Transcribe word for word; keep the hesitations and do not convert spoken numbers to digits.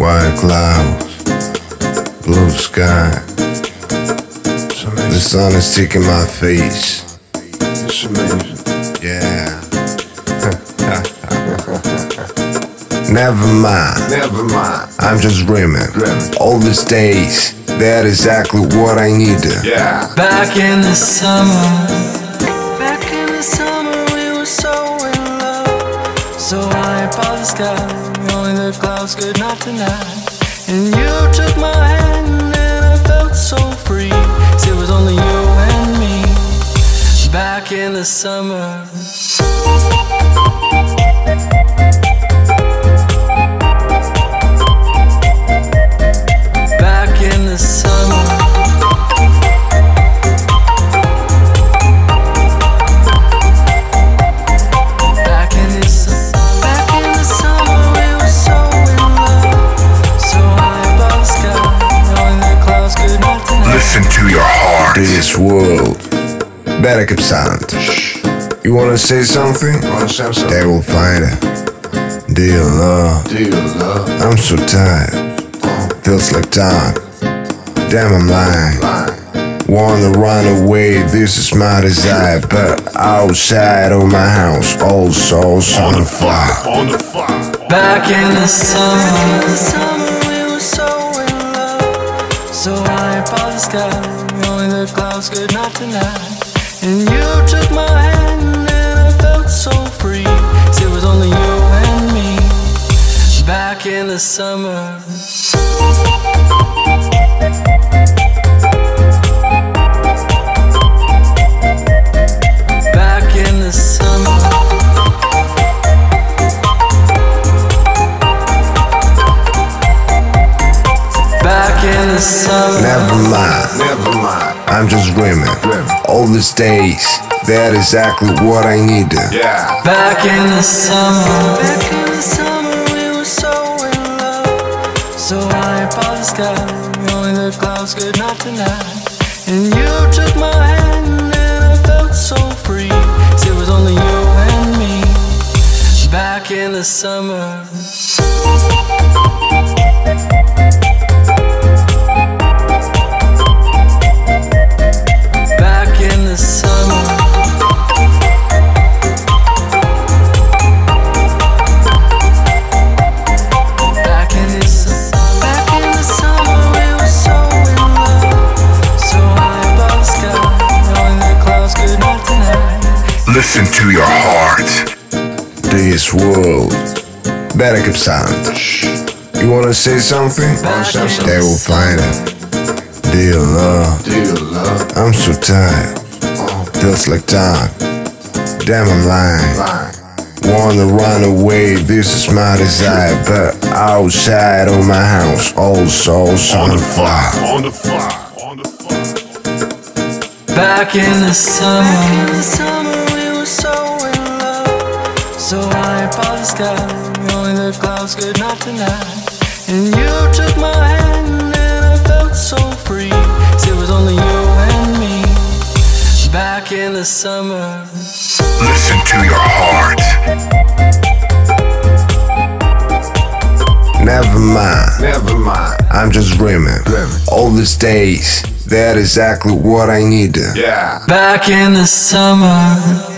White clouds, blue sky. The sun is taking my face. It's amazing. Yeah. Never mind. Never mind. I'm just dreaming. Dreaming. All these days, that exactly what I needed. Yeah. Back in the summer, back in the summer, we were so in love. So high up the sky, only the clouds could not deny. And you took my hand, and I felt so free. 'Cause it was only you and me. Back in the summer. Back in the summer. Back in the su- back in the summer, we were so in love. So high above the sky, only the clouds could not deny. Listen to your heart. This world, better keep silent. You wanna say something? Wanna say something? They will find it. Dear love, Dear love. I'm so tired. Feels like time. Damn, I'm lying. Fine. Wanna run away, this is my desire. But outside of my house, all souls on fire. On the fire. Back in the summer, the summer we were so in love. So high above the sky, only the clouds could not deny. And you took my hand, and I felt so free. 'Cause it was only you and me. Back in the summer. Back in the summer. Back in the summer. Never mind, Never mind. I'm just dreaming. Dreaming. All these days, that exactly what I needed. Yeah. Back in the summer. Back in the summer, we were so in love. So high above the sky, only the clouds could not deny. And you took my hand, and I felt so free. 'Cause it was only you and me. Back in the summer. Back in the summer. Back in the su- back in the summer, we were so in love. So high above the sky, only the clouds could not deny. Listen to your heart. This world, better keep silent. You wanna say something? Back in the They will find it. Dear love, Dear love. I'm so tired. Feels like time. Damn, I'm lying. Fine. Wanna run away, this is my desire. But outside of my house, all souls on fire. On the fire. On the fire. Back in the summer. Back in the summer, we were so in love. So high above the sky, only the clouds could not deny. And you took my hand, and I felt so free. 'Cause it was only you and me. Back in the summer. Listen to your heart. Never mind, Never mind. I'm just dreaming. Dreaming. All these days, that exactly what I needed. Yeah. Back in the summer.